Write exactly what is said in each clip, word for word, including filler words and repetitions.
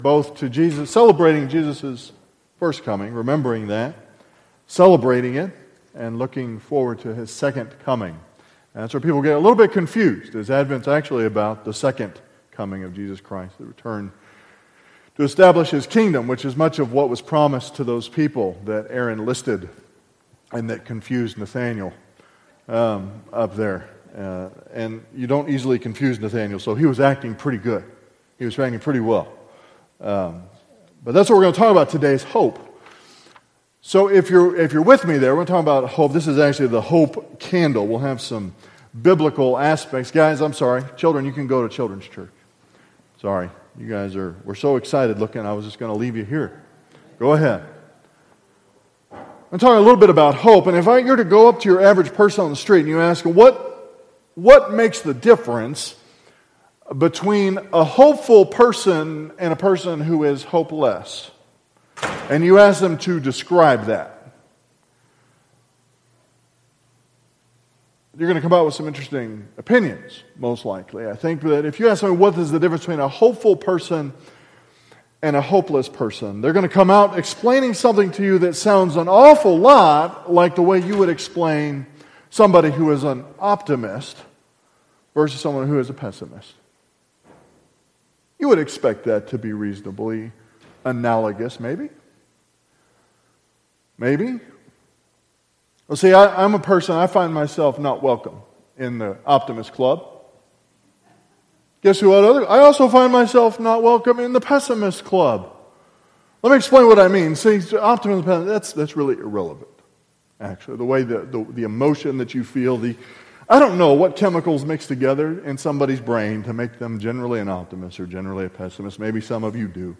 both to Jesus, celebrating Jesus' first coming, remembering that, celebrating it, and looking forward to his second coming. And that's where people get a little bit confused, as Advent's actually about the second coming of Jesus Christ, the return to establish his kingdom, which is much of what was promised to those people that Aaron listed and that confused Nathanael um, up there. Uh, and you don't easily confuse Nathanael, so he was acting pretty good. He was acting pretty well. Um, but that's what we're going to talk about today is hope. So if you're if you're with me there, we're going to talk about hope. This is actually the hope candle. We'll have some biblical aspects. Guys, I'm sorry. Children, you can go to children's church. Sorry. You guys are, we're so excited looking, I was just going to leave you here. Go ahead. I'm talking a little bit about hope, and if I were to go up to your average person on the street and you ask them, what, what makes the difference between a hopeful person and a person who is hopeless? And you ask them to describe that. You're going to come out with some interesting opinions, most likely. I think that if you ask them what is the difference between a hopeful person and a hopeless person, they're going to come out explaining something to you that sounds an awful lot like the way you would explain somebody who is an optimist versus someone who is a pessimist. You would expect that to be reasonably analogous, maybe. Maybe. Well, see, I, I'm a person, I find myself not welcome in the optimist club. Guess who other? I also find myself not welcome in the pessimist club. Let me explain what I mean. See, optimism, that's that's really irrelevant, actually. The way the, the, the emotion that you feel, the I don't know what chemicals mix together in somebody's brain to make them generally an optimist or generally a pessimist. Maybe some of you do.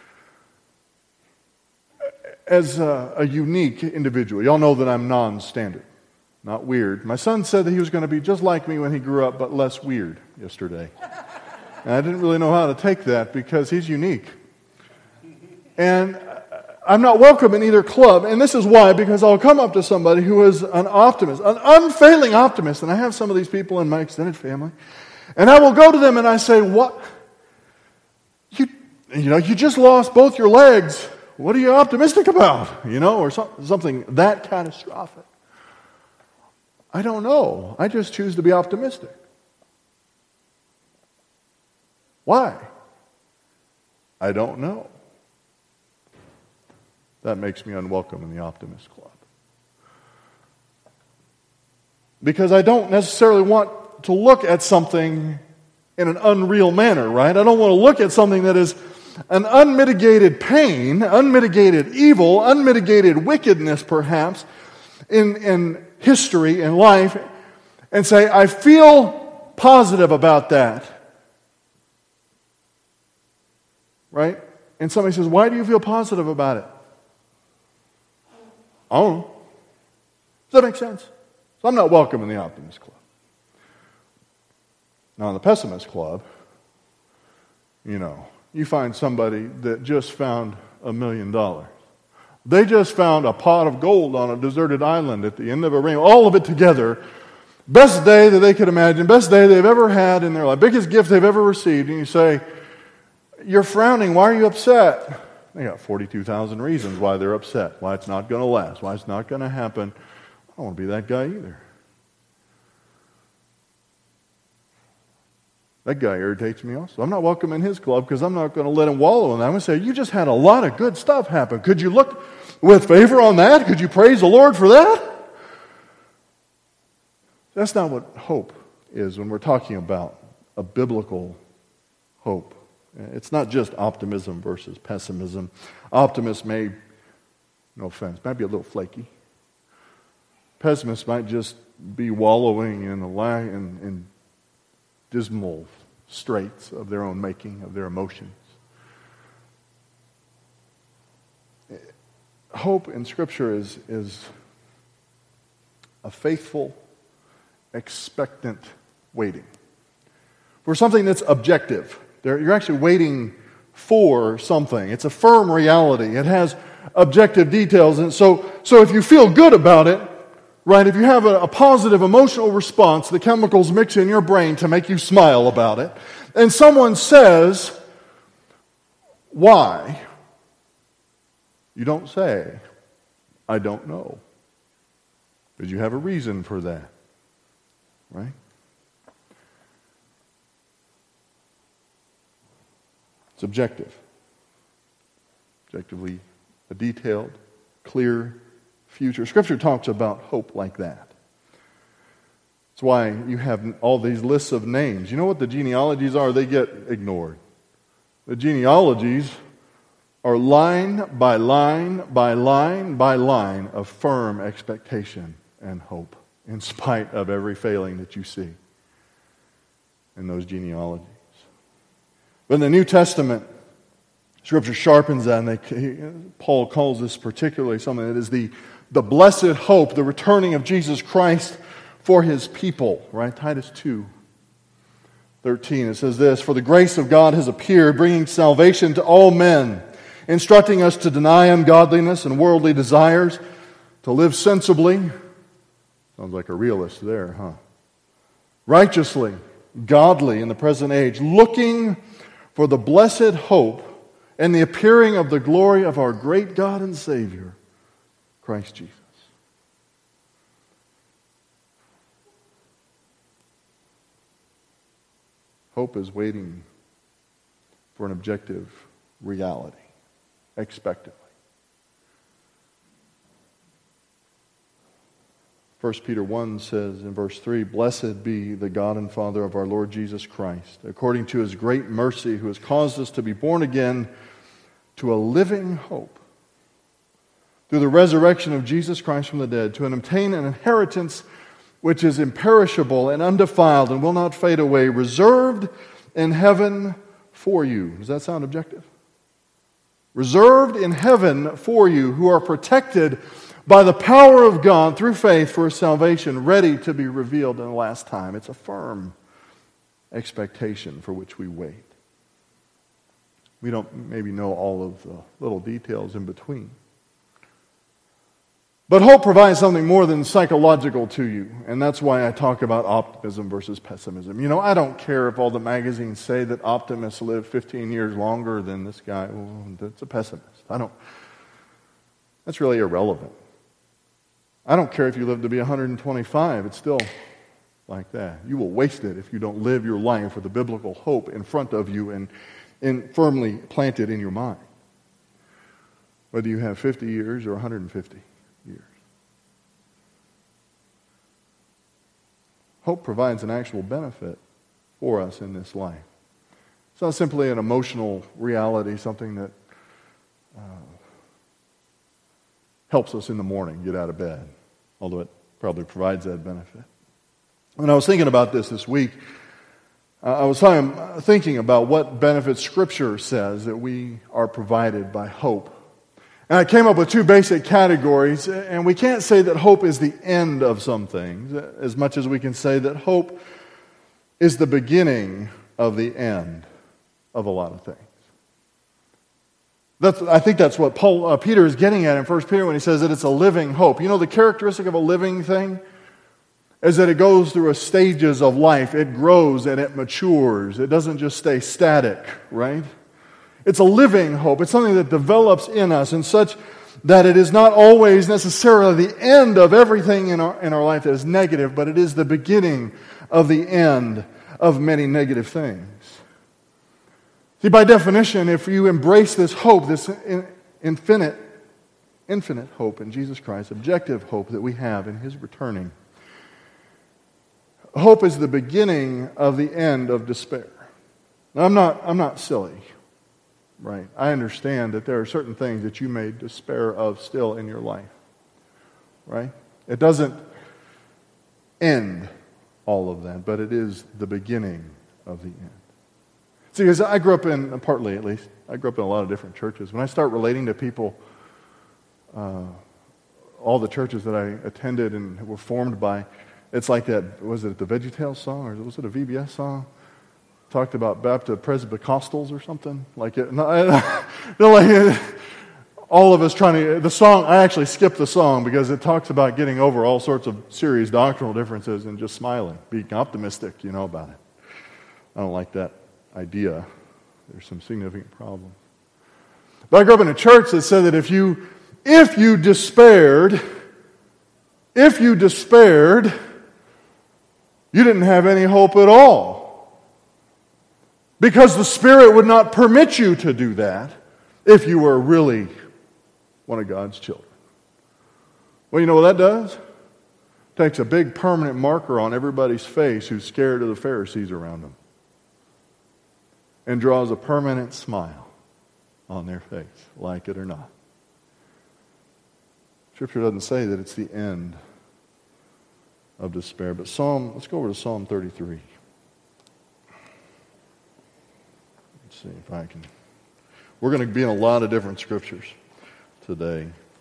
As a, a unique individual, y'all know that I'm non-standard, not weird. My son said that he was going to be just like me when he grew up, but less weird yesterday. And I didn't really know how to take that because he's unique. And I'm not welcome in either club, and this is why, because I'll come up to somebody who is an optimist, an unfailing optimist, and I have some of these people in my extended family, and I will go to them and I say, what? You, you know, you just lost both your legs. What are you optimistic about? You know, or so, something that catastrophic. I don't know. I just choose to be optimistic. Why? I don't know. That makes me unwelcome in the optimist club. Because I don't necessarily want to look at something in an unreal manner, right? I don't want to look at something that is an unmitigated pain, unmitigated evil, unmitigated wickedness, perhaps, in, in history and life, and say, I feel positive about that. Right? And somebody says, why do you feel positive about it? I don't know. Does that make sense? So I'm not welcome in the optimist club. Now in the pessimist club, you know, you find somebody that just found a million dollars. They just found a pot of gold on a deserted island at the end of a rainbow. All of it together. Best day that they could imagine. Best day they've ever had in their life. Biggest gift they've ever received. And you say, you're frowning. Why are you upset? They got forty-two thousand reasons why they're upset. Why it's not going to last. Why it's not going to happen. I don't want to be that guy either. That guy irritates me also. I'm not welcome in his club because I'm not going to let him wallow in that. I'm going to say, you just had a lot of good stuff happen. Could you look with favor on that? Could you praise the Lord for that? That's not what hope is when we're talking about a biblical hope. It's not just optimism versus pessimism. Optimists may, no offense, might be a little flaky. Pessimists might just be wallowing in, a la- in, in dismal straits of their own making, of their emotions. Hope in Scripture is, is a faithful, expectant waiting for something that's objective. You're actually waiting for something. It's a firm reality. It has objective details. And so, so if you feel good about it, right, if you have a, a positive emotional response, the chemicals mix in your brain to make you smile about it, and someone says, Why? You don't say, I don't know. Because you have a reason for that. Right? It's objective. Objectively a detailed, clear future. Scripture talks about hope like that. That's why you have all these lists of names. You know what the genealogies are? They get ignored. The genealogies are line by line by line by line of firm expectation and hope, in spite of every failing that you see in those genealogies. But in the New Testament, Scripture sharpens that, and they, Paul calls this particularly something that is the, the blessed hope, the returning of Jesus Christ for His people. Right? Titus two thirteen, it says this, "For the grace of God has appeared, bringing salvation to all men, instructing us to deny ungodliness and worldly desires, to live sensibly." Sounds like a realist there, huh? "Righteously, godly in the present age, looking for the blessed hope and the appearing of the glory of our great God and Savior, Christ Jesus." Hope is waiting for an objective reality, expectantly. First Peter one says in verse three, "Blessed be the God and Father of our Lord Jesus Christ, according to His great mercy, who has caused us to be born again to a living hope, through the resurrection of Jesus Christ from the dead, to obtain an inheritance which is imperishable and undefiled and will not fade away, reserved in heaven for you." Does that sound objective? Reserved in heaven for you, who are protected by the power of God through faith for salvation, ready to be revealed in the last time. It's a firm expectation for which we wait. We don't maybe know all of the little details in between. But hope provides something more than psychological to you, and that's why I talk about optimism versus pessimism. You know, I don't care if all the magazines say that optimists live fifteen years longer than this guy. Well, that's a pessimist. I don't. That's really irrelevant. I don't care if you live to be one hundred twenty-five. It's still like that. You will waste it if you don't live your life with the biblical hope in front of you and, and firmly planted in your mind. Whether you have fifty years or one hundred fifty years. Hope provides an actual benefit for us in this life. It's not simply an emotional reality, something that uh, helps us in the morning get out of bed, although it probably provides that benefit. When I was thinking about this this week, uh, I was thinking about what benefits Scripture says that we are provided by hope. And I came up with two basic categories, and we can't say that hope is the end of some things, as much as we can say that hope is the beginning of the end of a lot of things. That's, I think that's what Paul, uh, Peter is getting at in First Peter when he says that it's a living hope. You know, the characteristic of a living thing is that it goes through a stages of life. It grows and it matures. It doesn't just stay static, right? It's a living hope. It's something that develops in us in such that it is not always necessarily the end of everything in our, in our life that is negative, but it is the beginning of the end of many negative things. See, by definition, if you embrace this hope, this infinite, infinite hope in Jesus Christ, objective hope that we have in His returning, hope is the beginning of the end of despair. Now, I'm not, I'm not silly, right? I understand that there are certain things that you may despair of still in your life, right? It doesn't end all of that, but it is the beginning of the end. See, because I grew up in, partly at least, I grew up in a lot of different churches. When I start relating to people, uh, all the churches that I attended and were formed by, it's like that, was it the VeggieTales song, or was it a V B S song? Talked about Baptist Presbycostals or something? Like it, no, like, all of us trying to, the song, I actually skipped the song because it talks about getting over all sorts of serious doctrinal differences and just smiling, being optimistic, you know, about it. I don't like that idea. There's some significant problems. But I grew up in a church that said that if you, if you despaired, if you despaired, you didn't have any hope at all. Because the Spirit would not permit you to do that if you were really one of God's children. Well, you know what that does? Takes a big permanent marker on everybody's face who's scared of the Pharisees around them. And draws a permanent smile on their face, like it or not. Scripture doesn't say that it's the end of despair. But Psalm, let's go over to Psalm thirty-three. Let's see if I can. We're going to be in a lot of different scriptures today.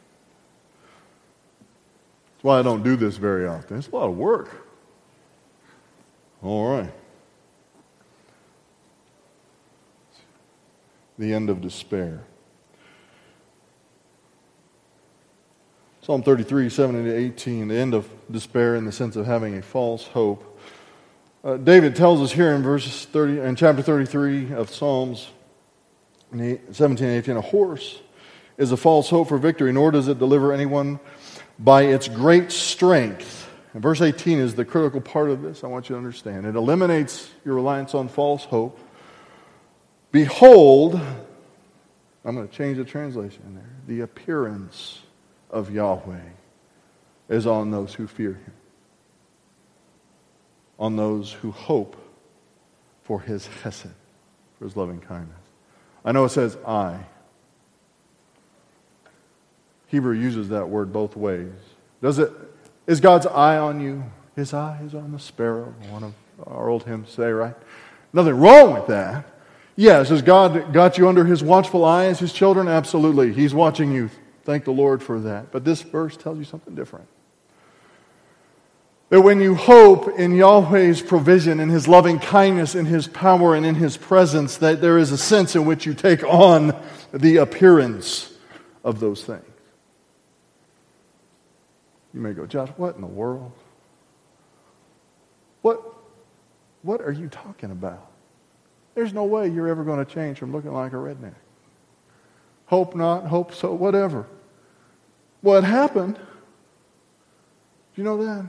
That's why I don't do this very often. It's a lot of work. All right. The end of despair. Psalm thirty-three, seven to eighteen, the end of despair in the sense of having a false hope. Uh, David tells us here in verses thirty, in chapter thirty-three of Psalms seventeen and eighteen, a horse is a false hope for victory, nor does it deliver anyone by its great strength. And verse eighteen is the critical part of this. I want you to understand. It eliminates your reliance on false hope. Behold, I'm going to change the translation there. The appearance of Yahweh is on those who fear Him, on those who hope for His chesed, for His loving kindness. I know it says I. Hebrew uses that word both ways. Does it? Is God's eye on you? His eye is on the sparrow. One of our old hymns say, right? Nothing wrong with that. Yes, has God got you under His watchful eye as His children? Absolutely. He's watching you. Thank the Lord for that. But this verse tells you something different. That when you hope in Yahweh's provision, in His loving kindness, in His power, and in His presence, that there is a sense in which you take on the appearance of those things. You may go, Josh, what in the world? What, what are you talking about? There's no way you're ever going to change from looking like a redneck. Hope not, hope so, whatever. What happened? Do you know that?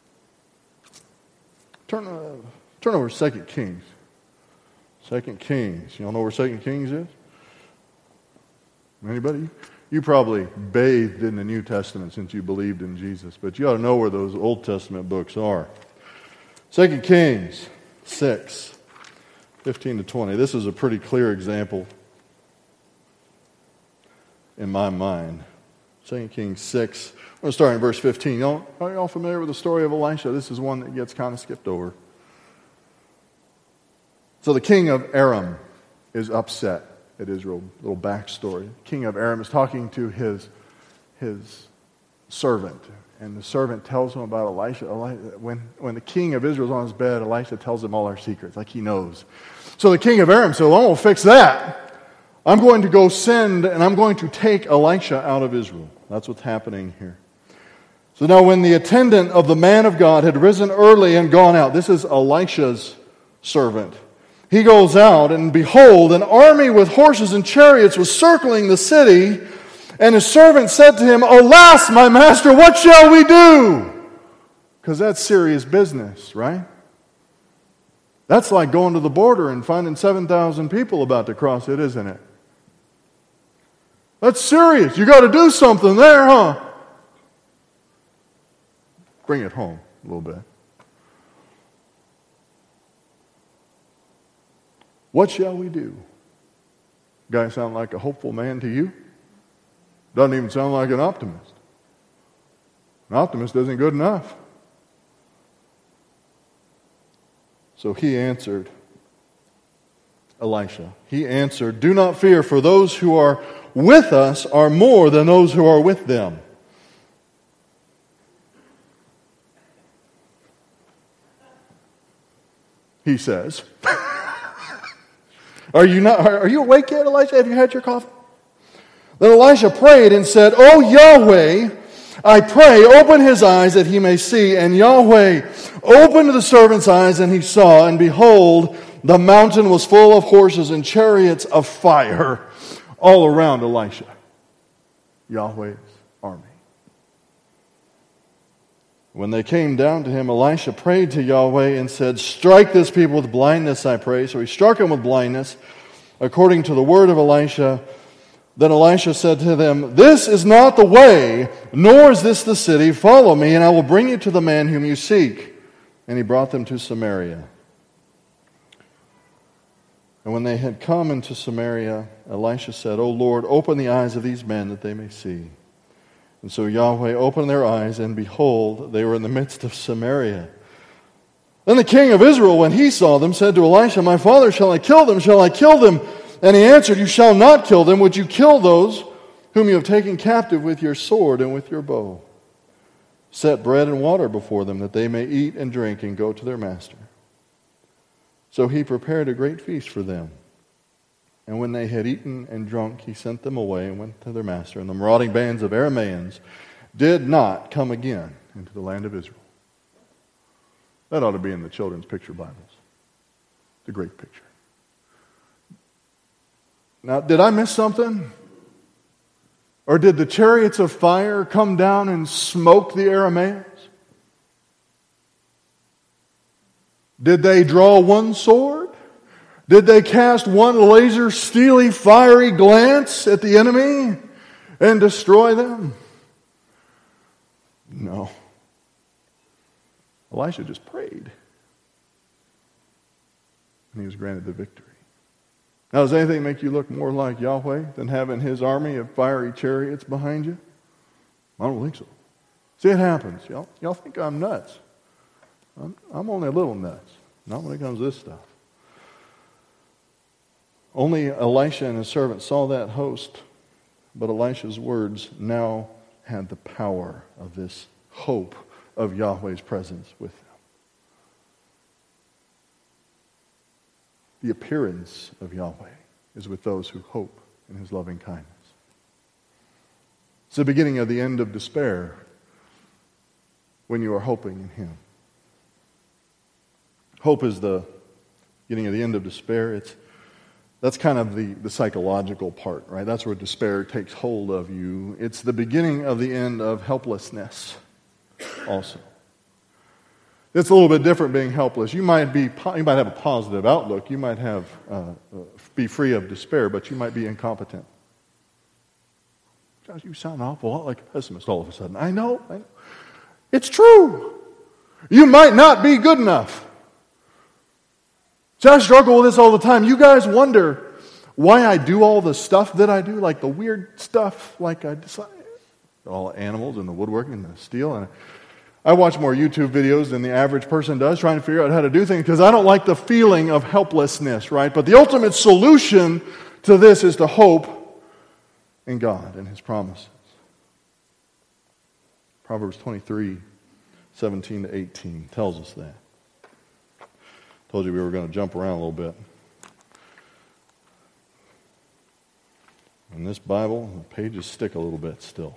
Turn, uh, turn over to Second Kings. Second Kings. You all know where Second Kings is? Anybody? You probably bathed in the New Testament since you believed in Jesus, but you ought to know where those Old Testament books are. Second Kings six, fifteen to twenty. This is a pretty clear example in my mind. Second Kings six. I'm going to start in verse fifteen. Y'all, are you all familiar with the story of Elisha? This is one that gets kind of skipped over. So the king of Aram is upset at Israel. Little backstory. King of Aram is talking to his, his servant. And the servant tells him about Elisha. Elisha when, when the king of Israel is on his bed, Elisha tells him all our secrets, like he knows. So the king of Aram said, well, I'm going to fix that. I'm going to go send, and I'm going to take Elisha out of Israel. That's what's happening here. So now when the attendant of the man of God had risen early and gone out, this is Elisha's servant. He goes out, and behold, an army with horses and chariots was circling the city. And his servant said to him, Alas, my master, what shall we do? Because that's serious business, right? That's like going to the border and finding seven thousand people about to cross it, isn't it? That's serious. You got to do something there, huh? Bring it home a little bit. What shall we do? Guy sound like a hopeful man to you? Doesn't even sound like an optimist. An optimist isn't good enough. So he answered, Elisha, he answered, Do not fear, for those who are with us are more than those who are with them. He says, Are you not? Are you awake yet, Elisha? Have you had your coffee? Then Elisha prayed and said, O Yahweh, I pray, open his eyes that he may see. And Yahweh opened the servant's eyes, and he saw, and behold, the mountain was full of horses and chariots of fire all around Elisha, Yahweh's army. When they came down to him, Elisha prayed to Yahweh and said, "Strike this people with blindness, I pray." So he struck them with blindness, according to the word of Elisha. Then Elisha said to them, "This is not the way, nor is this the city. Follow me, and I will bring you to the man whom you seek." And he brought them to Samaria. And when they had come into Samaria, Elisha said, "O Lord, open the eyes of these men that they may see." And so Yahweh opened their eyes, and behold, they were in the midst of Samaria. Then the king of Israel, when he saw them, said to Elisha, "My father, shall I kill them? Shall I kill them?" And he answered, "You shall not kill them. Would you kill those whom you have taken captive with your sword and with your bow? Set bread and water before them, that they may eat and drink and go to their master." So he prepared a great feast for them. And when they had eaten and drunk, he sent them away and went to their master. And the marauding bands of Arameans did not come again into the land of Israel. That ought to be in the children's picture Bibles. It's a great picture. Now, did I miss something? Or did the chariots of fire come down and smoke the Arameans? Did they draw one sword? Did they cast one laser, steely, fiery glance at the enemy and destroy them? No. Elisha just prayed, and he was granted the victory. Now, does anything make you look more like Yahweh than having his army of fiery chariots behind you? I don't think so. See, it happens. Y'all, y'all think I'm nuts. I'm, I'm only a little nuts. Not when it comes to this stuff. Only Elisha and his servant saw that host, but Elisha's words now had the power of this hope of Yahweh's presence with them. The appearance of Yahweh is with those who hope in his loving kindness. It's the beginning of the end of despair when you are hoping in him. Hope is the beginning of the end of despair. It's That's kind of the, the psychological part, right? That's where despair takes hold of you. It's the beginning of the end of helplessness also. It's a little bit different being helpless. You might be, you might have a positive outlook. You might have uh, be free of despair, but you might be incompetent. Josh, you sound an awful lot like a pessimist all of a sudden. I know. I know. It's true. You might not be good enough. So I struggle with this all the time. You guys wonder why I do all the stuff that I do, like the weird stuff, like I decide, all animals and the woodworking and the steel. And I watch more YouTube videos than the average person does, trying to figure out how to do things, because I don't like the feeling of helplessness, right? But the ultimate solution to this is to hope in God and his promises. Proverbs twenty-three, seventeen to eighteen tells us that. Told you we were going to jump around a little bit. In this Bible, the pages stick a little bit still.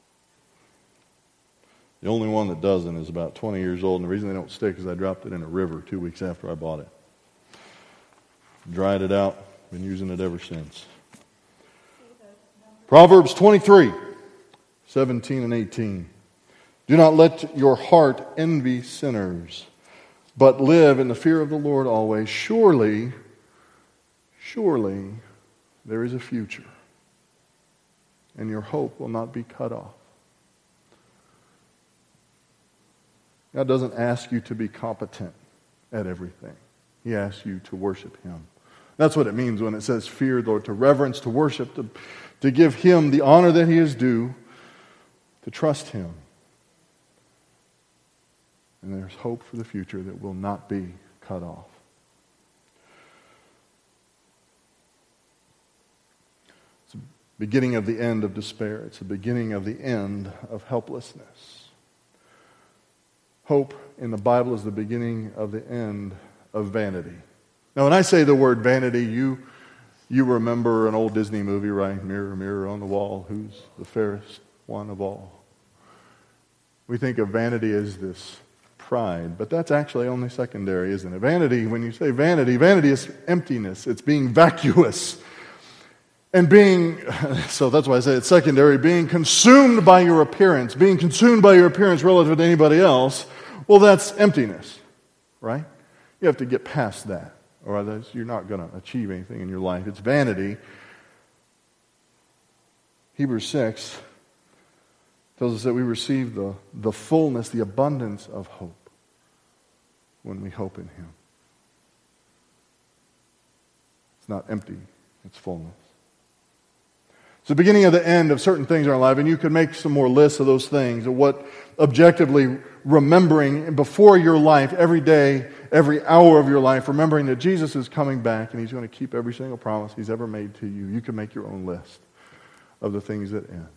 The only one that doesn't is about twenty years old, and the reason they don't stick is I dropped it in a river two weeks after I bought it. Dried it out, been using it ever since. Proverbs twenty-three, seventeen and eighteen. Do not let your heart envy sinners, but live in the fear of the Lord always. Surely, surely there is a future, and your hope will not be cut off. God doesn't ask you to be competent at everything. He asks you to worship him. That's what it means when it says fear, Lord, to reverence, to worship, to, to give him the honor that he is due, to trust him. And there's hope for the future that will not be cut off. It's the beginning of the end of despair. It's the beginning of the end of helplessness. Hope in the Bible is the beginning of the end of vanity. Now, when I say the word vanity, you you remember an old Disney movie, right? Mirror, mirror on the wall, who's the fairest one of all? We think of vanity as this pride, but that's actually only secondary, isn't it? Vanity, when you say vanity, vanity is emptiness. It's being vacuous. And being, so that's why I say it's secondary, being consumed by your appearance, being consumed by your appearance relative to anybody else, well, that's emptiness, right? You have to get past that, or otherwise you're not going to achieve anything in your life. It's vanity. Hebrews six tells us that we receive the, the fullness, the abundance of hope when we hope in Him. It's not empty, it's fullness. It's the beginning of the end of certain things in our life, and you could make some more lists of those things, of what objectively remembering before your life, every day, every hour of your life, remembering that Jesus is coming back and He's going to keep every single promise He's ever made to you. You can make your own list of the things that end.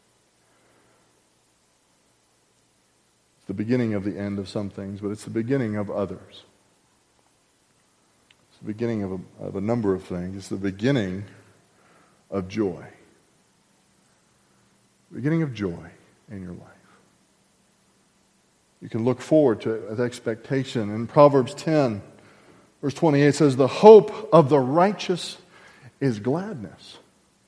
It's the beginning of the end of some things, but it's the beginning of others. It's the beginning of a, of a number of things. It's the beginning of joy. Beginning of joy in your life. You can look forward to it with expectation. In Proverbs ten, verse twenty-eight says, "The hope of the righteous is gladness,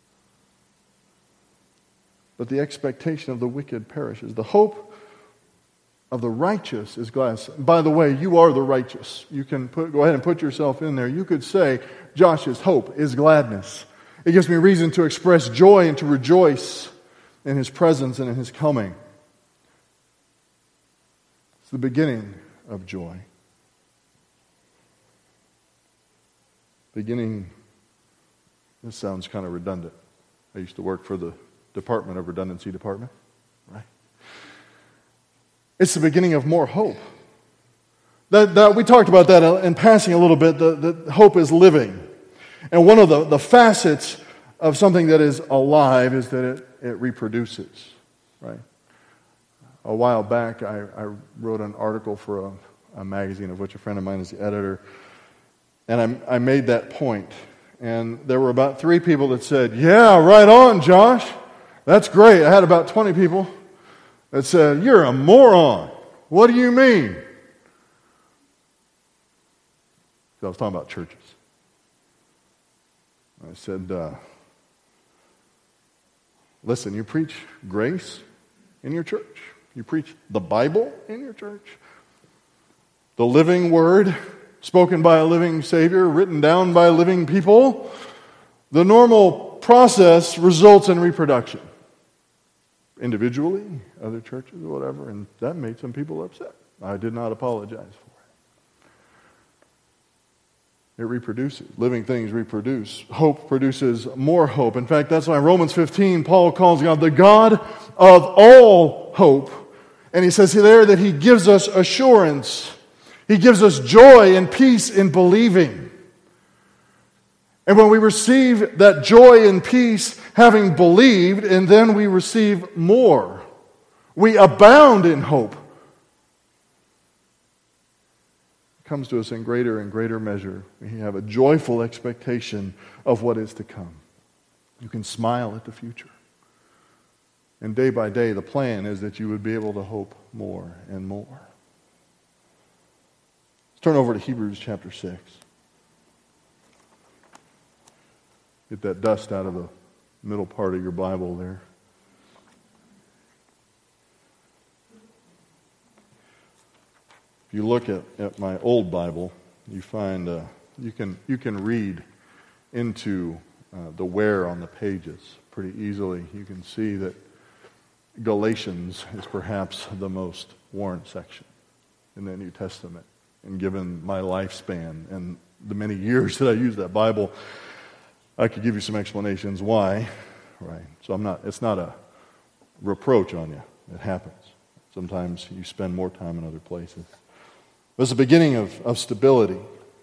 but the expectation of the wicked perishes." The hope of the righteous is gladness. By the way, you are the righteous. You can put, go ahead and put yourself in there. You could say, Josh's hope is gladness. It gives me reason to express joy and to rejoice in His presence and in His coming. It's the beginning of joy. Beginning, this sounds kind of redundant. I used to work for the Department of Redundancy Department, right? It's the beginning of more hope. That, that we talked about that in passing a little bit. The, the hope is living. And one of the, the facets of something that is alive is that it, it reproduces, right? A while back, I, I wrote an article for a, a magazine of which a friend of mine is the editor, and I, I made that point. And there were about three people that said, "Yeah, right on, Josh. That's great." I had about twenty people that said, "You're a moron. What do you mean?" So I was talking about churches. I said, uh, listen, you preach grace in your church. You preach the Bible in your church. The living Word, spoken by a living Savior, written down by living people. The normal process results in reproduction. Individually, other churches, or whatever, and that made some people upset. I did not apologize for it. It reproduces. Living things reproduce. Hope produces more hope. In fact, that's why Romans fifteen, Paul calls God the God of all hope. And he says there that He gives us assurance. He gives us joy and peace in believing. And when we receive that joy and peace, having believed, and then we receive more, we abound in hope. It comes to us in greater and greater measure. We have a joyful expectation of what is to come. You can smile at the future. And day by day, the plan is that you would be able to hope more and more. Let's turn over to Hebrews chapter six. Get that dust out of the middle part of your Bible there. If you look at, at my old Bible, you find uh, you can you can read into uh, the wear on the pages pretty easily. You can see that Galatians is perhaps the most worn section in the New Testament. And given my lifespan and the many years that I use that Bible, I could give you some explanations why. Right? So I'm not. It's not a reproach on you. It happens. Sometimes you spend more time in other places. But it's the beginning of, of stability.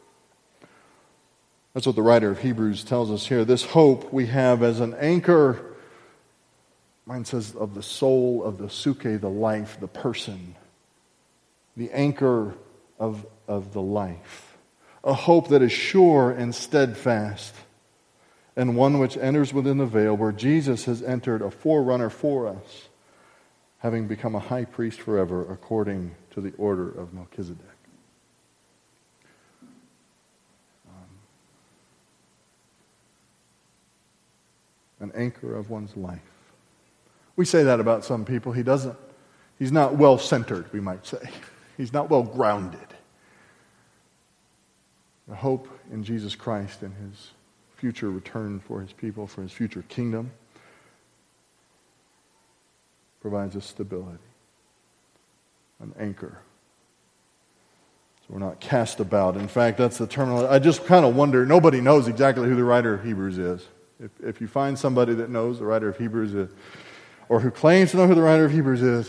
That's what the writer of Hebrews tells us here. This hope we have as an anchor. Mine says of the soul, of the suke, the life, the person. The anchor of, of the life. A hope that is sure and steadfast. And one which enters within the veil where Jesus has entered, a forerunner for us, having become a high priest forever according to the order of Melchizedek. Um, an anchor of one's life. We say that about some people. He doesn't, he's not well-centered, we might say. He's not well-grounded. The hope in Jesus Christ and his future return for his people, for his future kingdom, provides us stability, an anchor. So we're not cast about. In fact, that's the terminology. I just kind of wonder, nobody knows exactly who the writer of Hebrews is. If, if you find somebody that knows the writer of Hebrews is, or who claims to know who the writer of Hebrews is,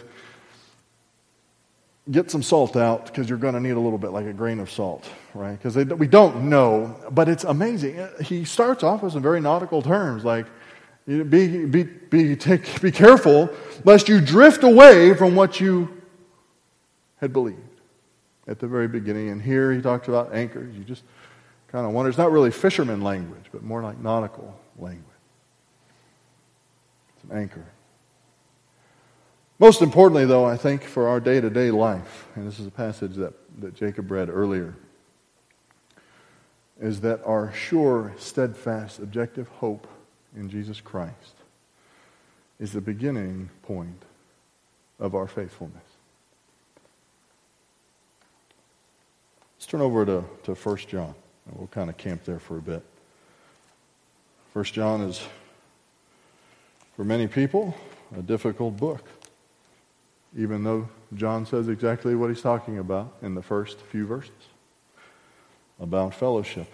get some salt out, because you're going to need a little bit, like a grain of salt, right? Because we don't know, but it's amazing. He starts off with some very nautical terms, like, be, be, be, take, be careful lest you drift away from what you had believed at the very beginning. And here he talks about anchors. You just kind of wonder. It's not really fisherman language, but more like nautical language. It's an anchor. Most importantly, though, I think for our day-to-day life, and this is a passage that, that Jacob read earlier, is that our sure, steadfast, objective hope in Jesus Christ is the beginning point of our faithfulness. Let's turn over to, to First John. And we'll kind of camp there for a bit. First John is, for many people, a difficult book, even though John says exactly what he's talking about in the first few verses about fellowship.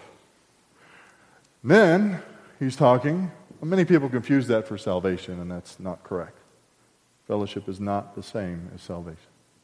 Then he's talking, many people confuse that for salvation, and that's not correct. Fellowship is not the same as salvation,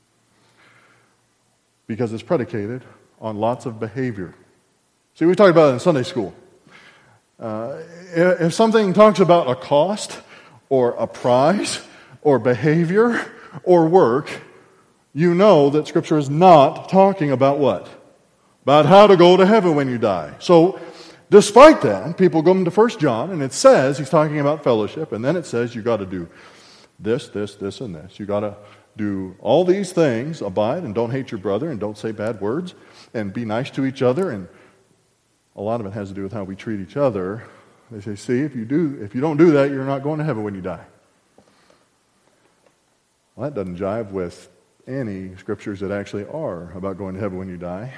because it's predicated on lots of behavior. See, we talked about it in Sunday school. Uh, if something talks about a cost or a prize or behavior or work, you know that Scripture is not talking about what? About how to go to heaven when you die. So, despite that, people go into First John, and it says, he's talking about fellowship, and then it says you got to do this, this, this, and this. You got to do all these things, abide, and don't hate your brother, and don't say bad words, and be nice to each other, and a lot of it has to do with how we treat each other. They say, see, if you do, if you don't do that, you're not going to heaven when you die. Well, that doesn't jive with any scriptures that actually are about going to heaven when you die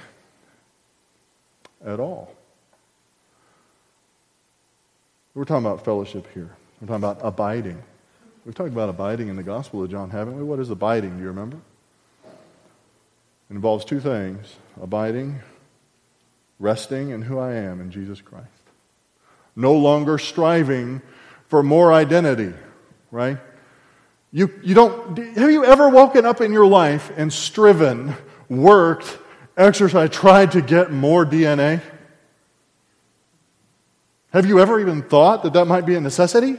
at all. We're talking about fellowship here. We're talking about abiding. We've talked about abiding in the Gospel of John, haven't we? What is abiding? Do you remember? It involves two things: abiding, resting in who I am in Jesus Christ. No longer striving for more identity, right? You, you don't, have you ever woken up in your life and striven, worked, exercised, tried to get more D N A? Have you ever even thought that that might be a necessity?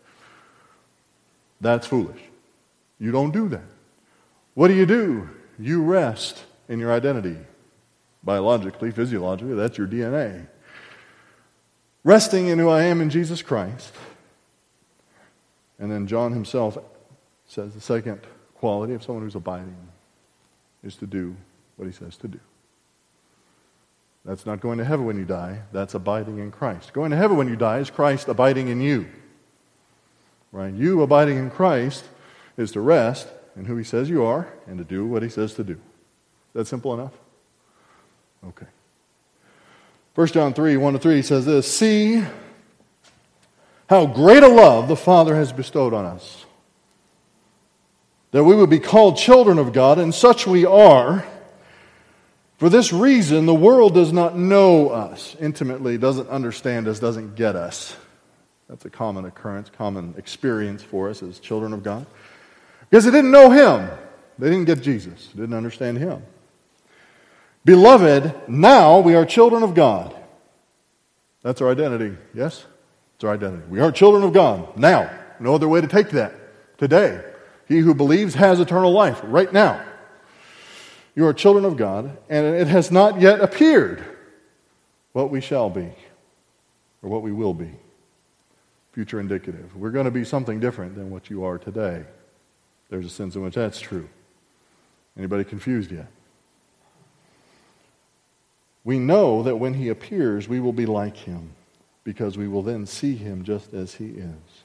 That's foolish. You don't do that. What do you do? You rest in your identity. Biologically, physiologically, that's your D N A. Resting in who I am in Jesus Christ. And then John himself says the second quality of someone who's abiding is to do what he says to do. That's not going to heaven when you die. That's abiding in Christ. Going to heaven when you die is Christ abiding in you. Right? You abiding in Christ is to rest in who he says you are and to do what he says to do. Is that simple enough? Okay. First John three, one to three says this: see how great a love the Father has bestowed on us, that we would be called children of God, and such we are. For this reason, the world does not know us intimately, doesn't understand us, doesn't get us. That's a common occurrence, common experience for us as children of God. Because they didn't know Him. They didn't get Jesus. They didn't understand Him. Beloved, now we are children of God. That's our identity, yes? It's our identity. We are children of God. Now. No other way to take that. Today. He who believes has eternal life. Right now. You are children of God, and it has not yet appeared what we shall be, or what we will be. Future indicative. We're going to be something different than what you are today. There's a sense in which that's true. Anybody confused yet? We know that when He appears, we will be like Him, because we will then see him just as he is.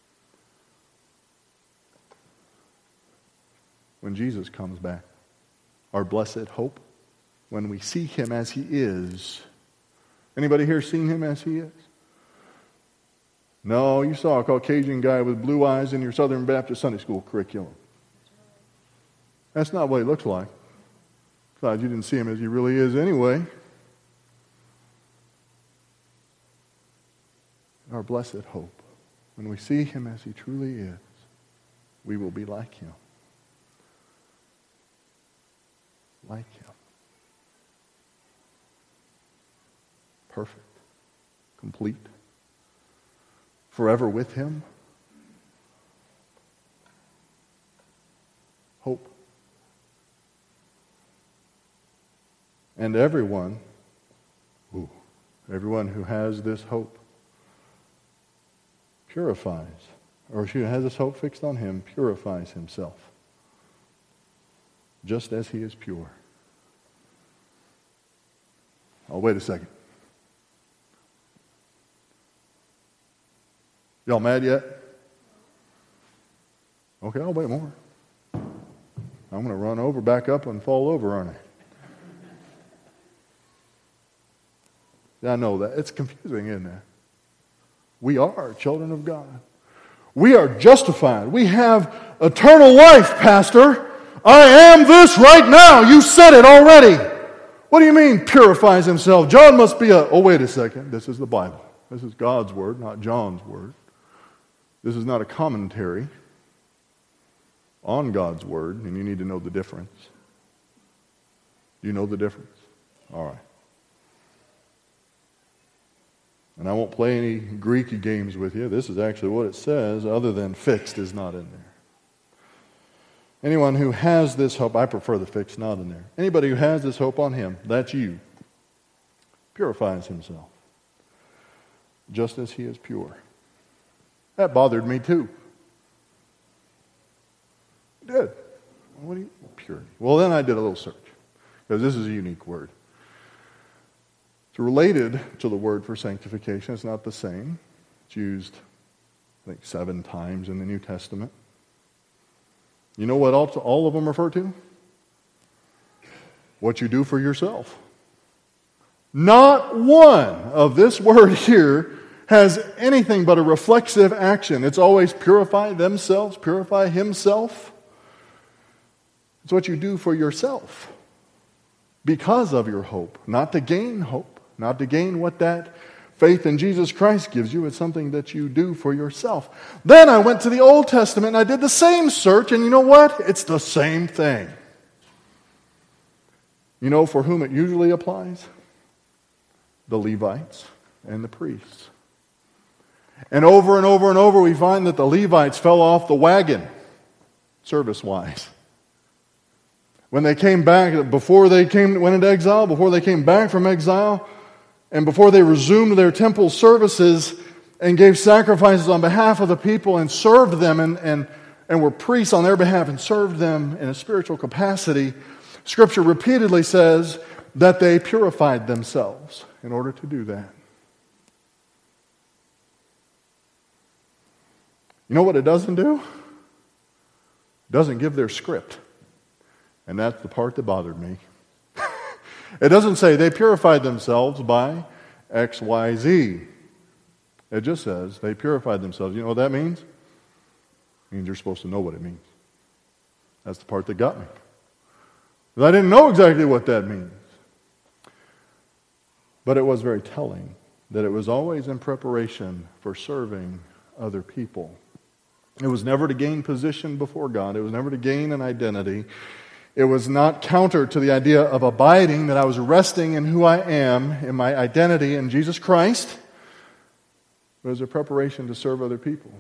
When Jesus comes back, our blessed hope, when we see him as he is. Anybody here seen him as he is? No, you saw a Caucasian guy with blue eyes in your Southern Baptist Sunday School curriculum. That's not what he looks like. Besides, you didn't see him as he really is anyway. Our blessed hope, when we see him as he truly is, we will be like him. Like him. Perfect. Complete. Forever with him. Hope. And everyone, ooh, everyone who has this hope purifies, or who has this hope fixed on him, purifies himself, just as he is pure. Oh, wait a second. Y'all mad yet? Okay, I'll wait more. I'm going to run over, back up, and fall over, aren't I? Yeah, I know that. It's confusing, isn't it? We are children of God. We are justified. We have eternal life, Pastor. I am this right now. You said it already. What do you mean, purifies himself? John must be a... Oh, wait a second. This is the Bible. This is God's word, not John's word. This is not a commentary on God's word, and you need to know the difference. Do you know the difference? All right. And I won't play any Greeky games with you. This is actually what it says, other than fixed is not in there. Anyone who has this hope, I prefer the fixed not in there. Anybody who has this hope on him, that's you, purifies himself, just as he is pure. That bothered me too. It did. What do you, purity? Well, then I did a little search, because this is a unique word. It's related to the word for sanctification. It's not the same. It's used, I think, seven times in the New Testament. You know what all, all of them refer to? What you do for yourself. Not one of this word here has anything but a reflexive action. It's always purify themselves, purify himself. It's what you do for yourself because of your hope, not to gain hope. Not to gain what that faith in Jesus Christ gives you. It's something that you do for yourself. Then I went to the Old Testament and I did the same search, and you know what? It's the same thing. You know for whom it usually applies? The Levites and the priests. And over and over and over we find that the Levites fell off the wagon, service-wise. When they came back, before they came went into exile, before they came back from exile, and before they resumed their temple services and gave sacrifices on behalf of the people and served them and, and, and were priests on their behalf and served them in a spiritual capacity, Scripture repeatedly says that they purified themselves in order to do that. You know what it doesn't do? It doesn't give their script. And that's the part that bothered me. It doesn't say they purified themselves by X, Y, Z. It just says they purified themselves. You know what that means? It means you're supposed to know what it means. That's the part that got me. Because I didn't know exactly what that means. But it was very telling that it was always in preparation for serving other people. It was never to gain position before God. It was never to gain an identity. It was not counter to the idea of abiding, that I was resting in who I am, in my identity in Jesus Christ. It was a preparation to serve other people.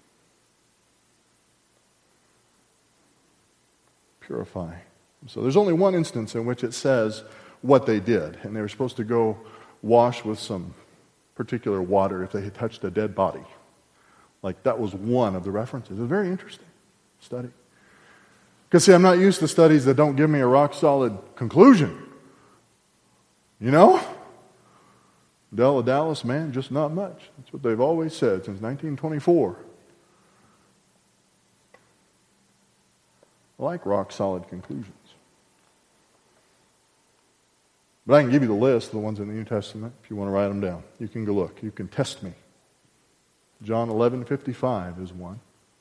Purify. So there's only one instance in which it says what they did. And they were supposed to go wash with some particular water if they had touched a dead body. Like that was one of the references. It was a very interesting study. Because, see, I'm not used to studies that don't give me a rock-solid conclusion. You know? Della Dallas, man, just not much. That's what they've always said since nineteen twenty-four. I like rock-solid conclusions. But I can give you the list, the ones in the New Testament, if you want to write them down. You can go look. You can test me. John eleven fifty-five is one.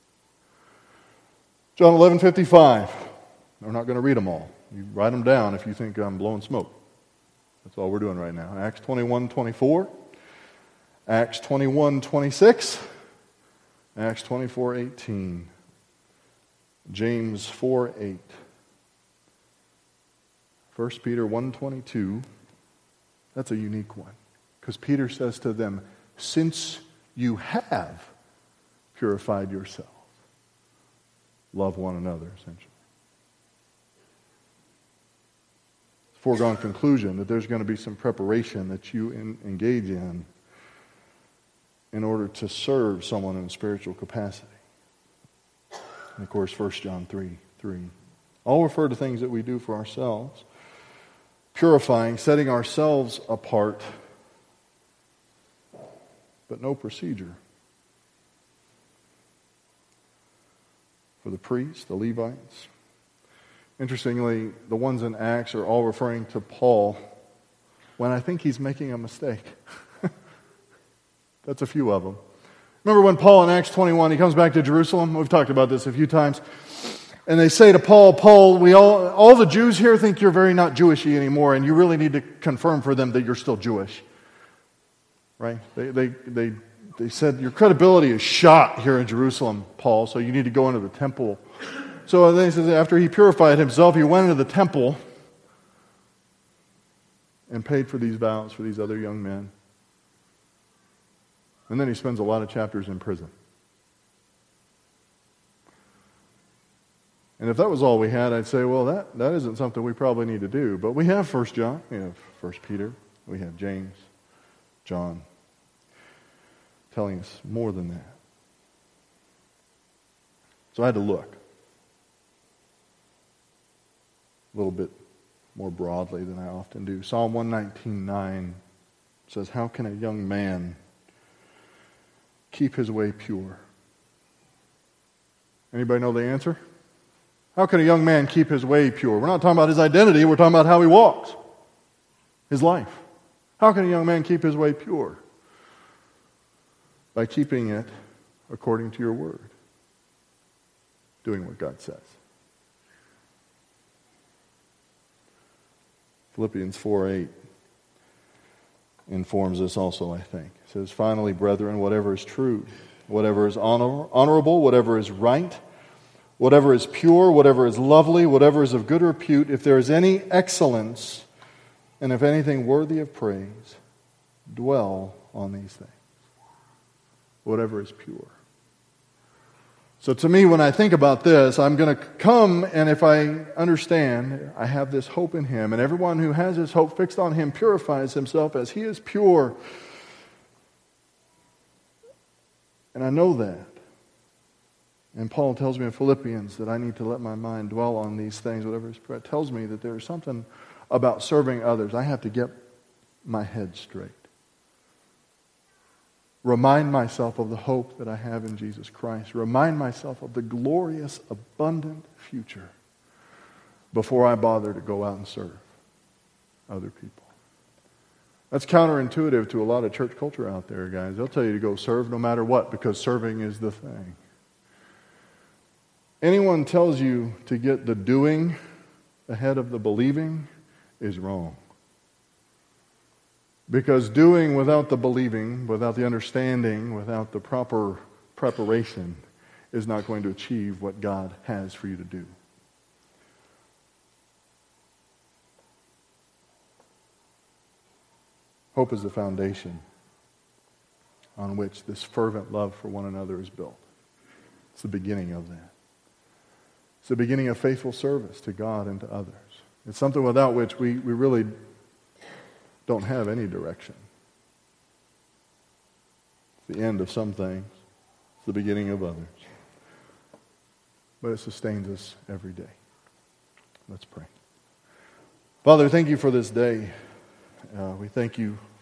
John eleven fifty-five. We're not going to read them all. You write them down if you think I'm blowing smoke. That's all we're doing right now. Acts twenty-one twenty-four. Acts twenty-one twenty-six. Acts twenty-four eighteen. James four eight. First Peter one twenty-two. That's a unique one. Because Peter says to them, since you have purified yourselves, love one another, essentially. Foregone conclusion that there's going to be some preparation that you in, engage in in order to serve someone in a spiritual capacity. And of course, First John three three. All refer to things that we do for ourselves. Purifying, setting ourselves apart, but no procedure. For the priests, the Levites. Interestingly, the ones in Acts are all referring to Paul when I think he's making a mistake. That's a few of them. Remember when Paul in Acts twenty-one, he comes back to Jerusalem? We've talked about this a few times. And they say to Paul, Paul, we all, all the Jews here think you're very not Jewishy anymore, and you really need to confirm for them that you're still Jewish. Right? They, they, they, they said, your credibility is shot here in Jerusalem, Paul, so you need to go into the temple. So they said after he purified himself, he went into the temple and paid for these vows for these other young men. And then he spends a lot of chapters in prison. And if that was all we had, I'd say, well, that, that isn't something we probably need to do. But we have First John, we have First Peter, we have James, John, telling us more than that. So I had to look a little bit more broadly than I often do. Psalm one nineteen nine says, how can a young man keep his way pure? Anybody know the answer? How can a young man keep his way pure? We're not talking about his identity, we're talking about how he walks, his life. How can a young man keep his way pure? By keeping it according to your word. Doing what God says. Philippians four eight informs us also, I think. It says, finally, brethren, whatever is true, whatever is honor, honorable, whatever is right, whatever is pure, whatever is lovely, whatever is of good repute, if there is any excellence, and if anything worthy of praise, dwell on these things. Whatever is pure. So to me, when I think about this, I'm going to come, and if I understand, I have this hope in Him, and everyone who has his hope fixed on Him purifies himself as He is pure. And I know that. And Paul tells me in Philippians that I need to let my mind dwell on these things, whatever is pure. It tells me that there is something about serving others. I have to get my head straight. Remind myself of the hope that I have in Jesus Christ. Remind myself of the glorious, abundant future before I bother to go out and serve other people. That's counterintuitive to a lot of church culture out there, guys. They'll tell you to go serve no matter what because serving is the thing. Anyone tells you to get the doing ahead of the believing is wrong. Because doing without the believing, without the understanding, without the proper preparation is not going to achieve what God has for you to do. Hope is the foundation on which this fervent love for one another is built. It's the beginning of that. It's the beginning of faithful service to God and to others. It's something without which we, we really don't have any direction. It's the end of some things. It's the beginning of others. But it sustains us every day. Let's pray. Father, thank you for this day. Uh, we thank you